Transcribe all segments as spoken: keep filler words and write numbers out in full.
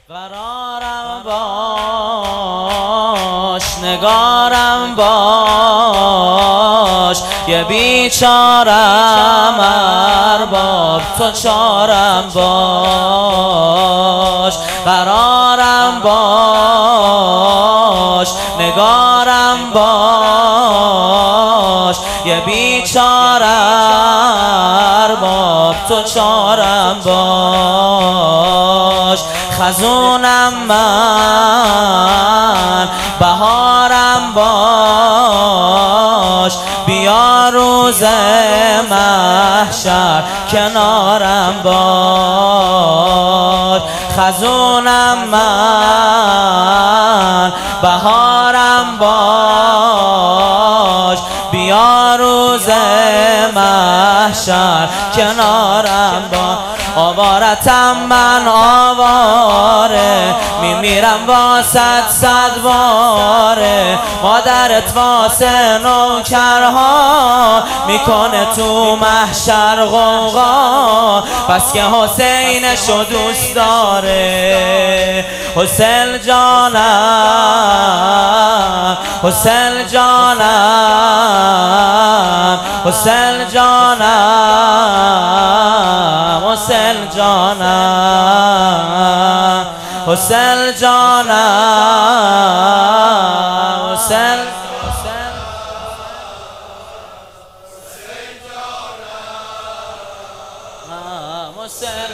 قرارم باش، نگارم باش، یه بیچارم ارباب تو چارم باش. قرارم باش، نگارم باش، یه بیچارم ارباب تو چارم باش. خزونم من، بهارم باش، بیا روز محشر کنارم باش. خزونم من، بهارم باش، بیا روز محشر کنارم باش. آوارتم من آواره، میمیرم واسد صد باره. مادرت واسه نوکرها میکنه تو محشر غوغا، پس که حسینشو دوست داره. حسین جانم، حسین جانم، حسین جانم، حسین جانم، حسین جانم، حسین حسین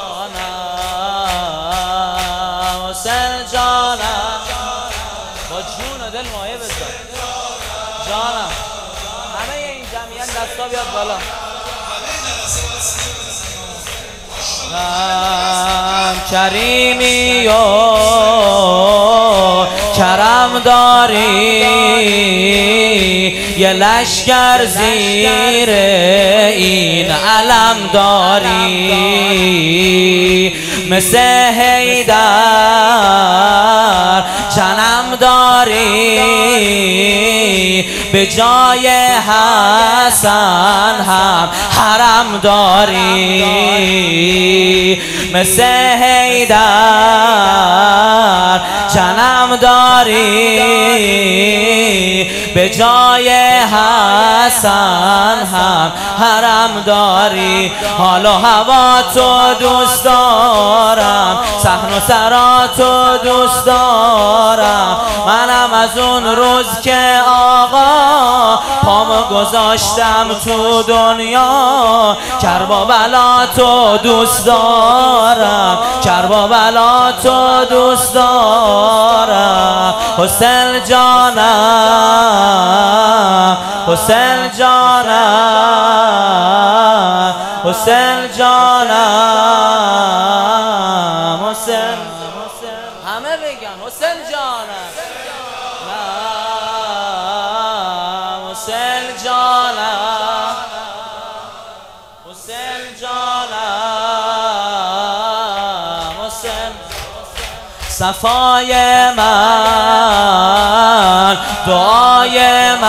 جانم، حسین جانم، با جون و دل مایه بزن جانم. همه این جمعیت دستا بیاد بالا. کریمی و کرم داری، یه لشکر زیر این علم داری. مثل حیدر جنم داری، به جای حسن هم حرم داری. مثل حیدر جنم داری، به جای حسن هم حرم داری. حال و هوا تو دوست دارم، صحن و سرا تو دوست دارم. منم از اون روز که آقا پامو گذاشتم تو دنیا، کربلا تو دوست دارم، کربلا تو دوست دارم. حسین جانم، حسین جانم، حسین جانم، حسین. همه بگن حسین جانم، حسین جانم، حسین جانم، حسین. صفای من، دعای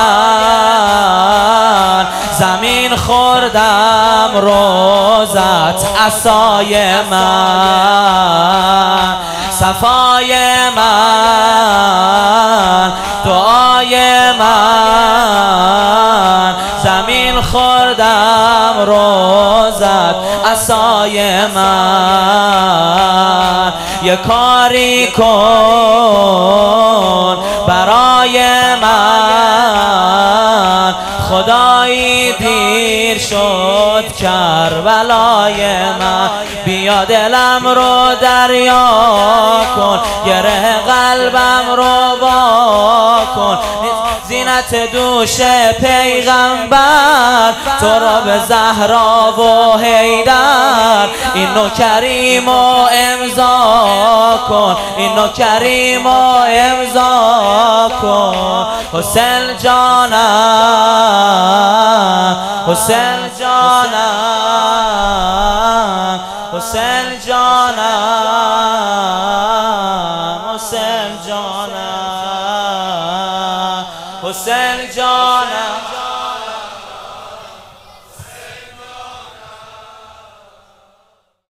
من، زمین خوردم روزت عصای من. صفای من، دعای من، زمین خوردم روزت عصای من. یه کاری کن برای من، خدایی دیر شد کربلای من. بیا دلم رو دریا کن، گره قلبم رو وا کن. زینت دوش پیغمبر تو را به زهرا و حیدر. اینو کریم و امضا کن، اینو کریم و امضا کن. حسین جانم، حسین جانم، حسین جانم، حسین جانم، حسین